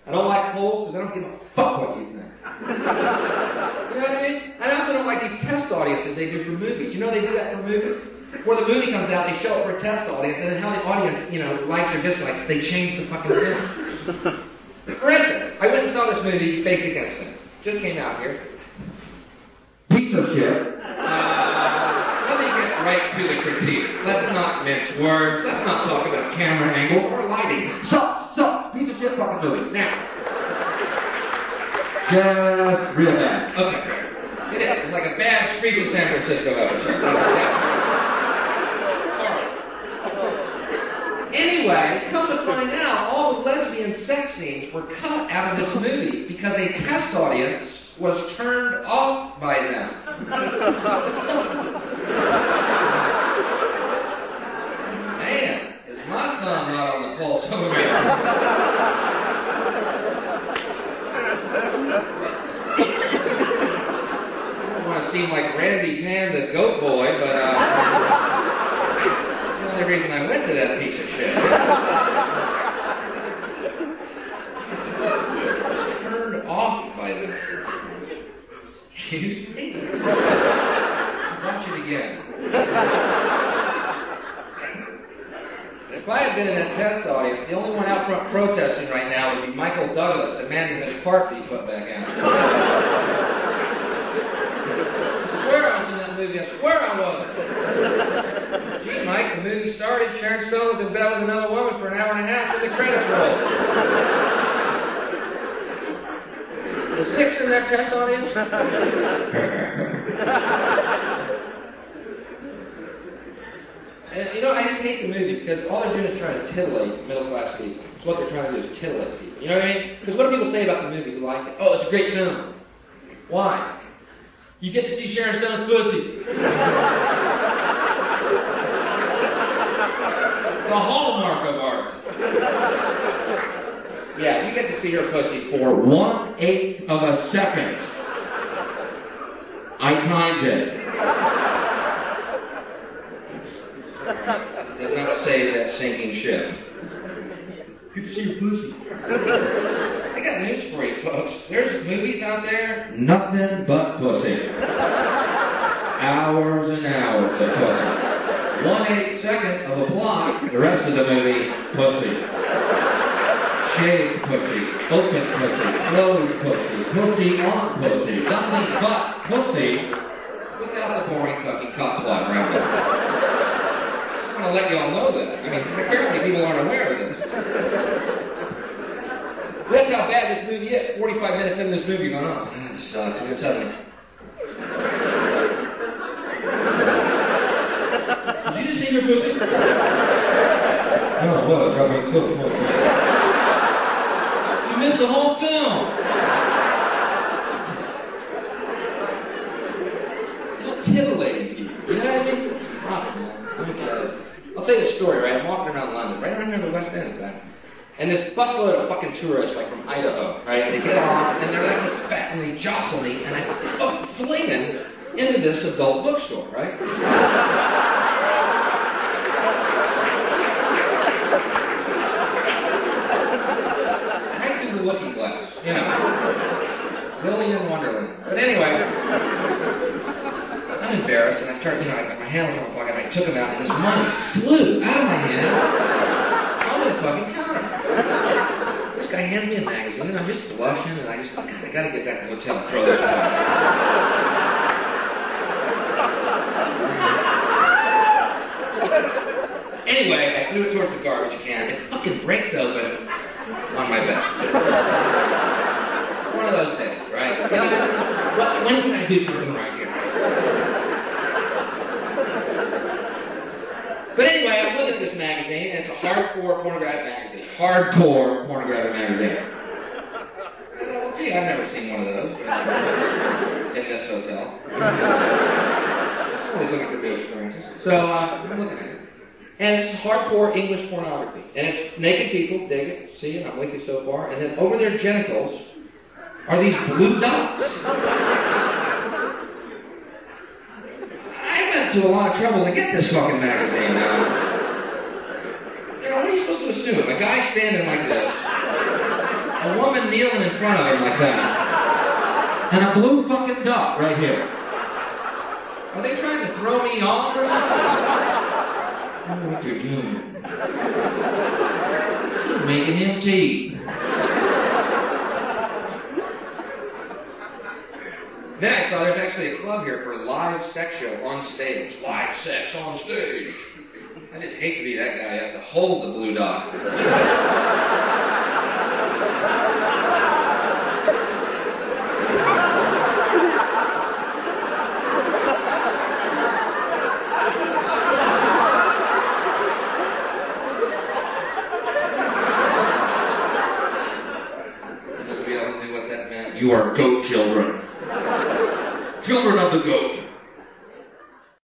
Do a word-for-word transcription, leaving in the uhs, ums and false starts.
I don't like polls because I don't give a fuck what you think. You know what I mean? And I also don't like these test audiences they do for movies. You know they do that for movies? Before the movie comes out, they show it for a test audience, and then how the audience, you know, likes or dislikes, they change the fucking film. For instance, I went and saw this movie, Basic Instinct. Just came out here. Piece of shit. Uh, let me get right to the critique. Let's not mince words. Let's not talk about camera angles or lighting. Sucks, sucks. Piece of shit fucking movie. Now. Just real bad. Okay. It is. It's like a bad Streets of San Francisco episode. Anyway, come to find out, all the lesbian sex scenes were cut out of this movie because a test audience was turned off by them. Man, is my thumb not on the pulse of America? I don't want to seem like Randy Pan the Goat Boy, but uh... the only reason I went to that piece of shit. Turned off by them. Excuse me? Watch it again. If I had been in that test audience, the only one out front protesting right now would be Michael Douglas demanding his part be put back in. I swear I was in that movie. I swear I was. Gee, Mike, the movie started. Sharon Stone was in bed with another woman for an hour and a half, then the credits rolled. Was Hicks in that test audience? And, you know, I just hate the movie because all they're doing is trying to titillate middle-class people. It's what they're trying to do is titillate people. You know what I mean? Because what do people say about the movie who like it? Oh, it's a great film. Why? You get to see Sharon Stone's pussy. The hallmark of art. Yeah, you get to see her pussy for one-eighth of a second. I timed it. Did not save that sinking ship. Good to see your pussy. I got news for you, folks. There's movies out there, nothing but pussy. Hours and hours of pussy. One-eighth second of a plot, the rest of the movie, pussy. Shaved pussy, open pussy, closed pussy, pussy on pussy, nothing but pussy, without the boring fucking cop plot around it. I just want to let y'all know that. I mean, apparently people aren't aware of this. That's how bad this movie is. forty-five minutes into this movie, you're going, oh, that sucks. And then suddenly, did you just see your pussy? No, what? I dropped my foot. You missed the whole film. Just titillating people. You know what I mean? Rough, man. Okay. I'll tell you a story, right? I'm walking around London, right around here in the West End, in fact. And this busload of fucking tourists, like from Idaho, right? They get off, and they're like this fat, and they jostle me, and I oh, flinging into this adult bookstore, right? Right through the looking glass, you know. Lillian Wonderland. But anyway, I'm embarrassed, and I start, you know, I got my hand in my pocket, and I took them out, and this money flew out of my hand onto the fucking counter. This guy hands me a magazine, and I'm just blushing, and I just, oh, God, I gotta get back to the hotel and throw this away. Anyway, I threw it towards the garbage can. It fucking breaks open on my bed. One of those days, right? You know, what, when can I do something right here? But anyway, I look at this magazine, and it's a hardcore pornographic magazine. Hardcore pornographic magazine. I thought, well, gee, I've never seen one of those in this hotel. I'm always looking for new experiences. So, uh, I'm looking at it. And it's hardcore English pornography. And it's naked people, dig it, see it, I'm with you so far. And then over their genitals are these blue dots. I went to a lot of trouble to get this fucking magazine now. You know, what are you supposed to assume? A guy standing like this, a woman woman kneeling in front of him like that. And a blue fucking duck right here. Are they trying to throw me off or something? I don't know what they're doing. They're making him tea. Then I saw there's actually a club here for a live sex show on stage. Live sex on stage. I just hate to be that guy who has to hold the blue dot. Must be able to do what that meant. You are goat children. Children of the goat.